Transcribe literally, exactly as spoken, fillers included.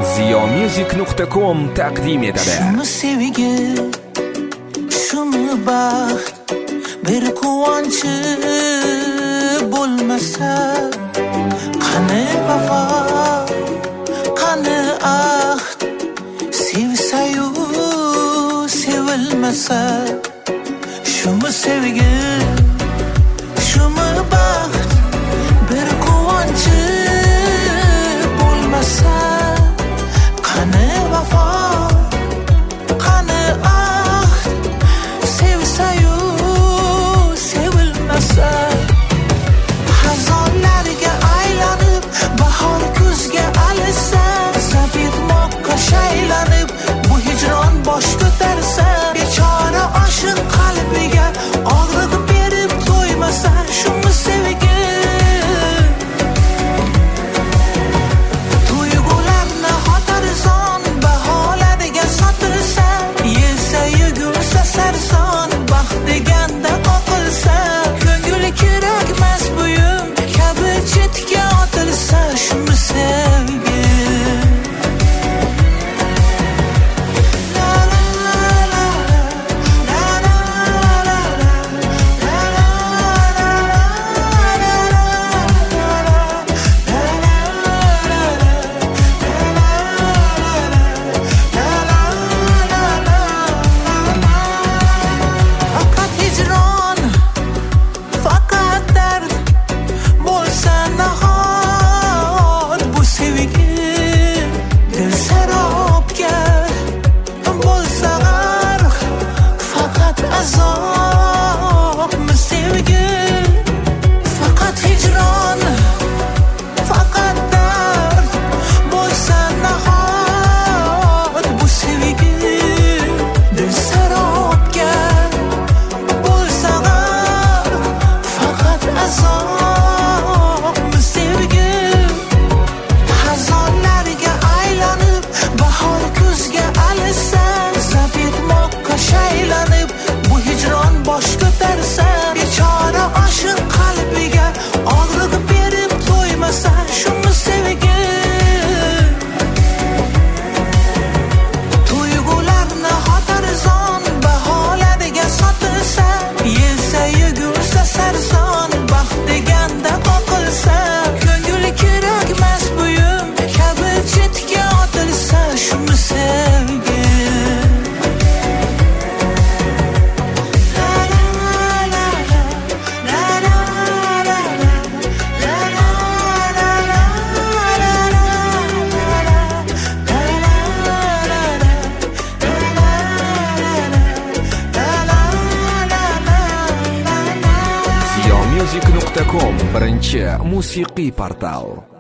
ziyomusic nuqta com taqdim etadi. Shumi sevgi, shumi baxt, bir quvonchi bo'lmasa, qani vafo, qani ahd, sevsayu sevilmasa. Shumi sevgi, shumi baxt, bir quvonchi bo'lmasa, qani vafo, qani ahd, sevsayu sevilmasa. Xazonlarga aylanib, bahor kuzga alisa, zabitmoqqa shaylanib, bu hijron bosh ko'tarsa, bechora oshiq qalbiga og'riq berib to'ymasa. Shumi sevgi, tuyg'ularni xotirzon baholariga sotilsa, yelsa yugursa sarson, baxt deganda qoqilsa, ko'ngli kerakmas buyum kabi chetga otilsa. Shumi sevgi, faqat hijron, faqat dard bo'lsa nahot bu sevgi, dil sarobga bo'lsa g'arq, faqat azobmi sevgi. Faqat hijron, faqat dard bo'lsa nahot bu sevgi, dil sarobga bo'lsa g'arq, faqat azobmi sevgi. Xazonlarga aylanib, bahor kuzga alisa, zabitmoqqa shaylanib, bu hijron bosh ko'tarsa, bechora oshiq qalbiga og'riq berib to'ymasa. Shumi sevgi, tuyg'ularni xotirzon baholariga sotilsa, yelsa yugursa sarson, baxt deganda qoqilsa, ko'ngli kerakmas buyum kabi chetga otilsa. Shumi sevgi, la la la la, la la la la, la la la la, la la ziyomusic nuqta com birinchi musiqiy portal.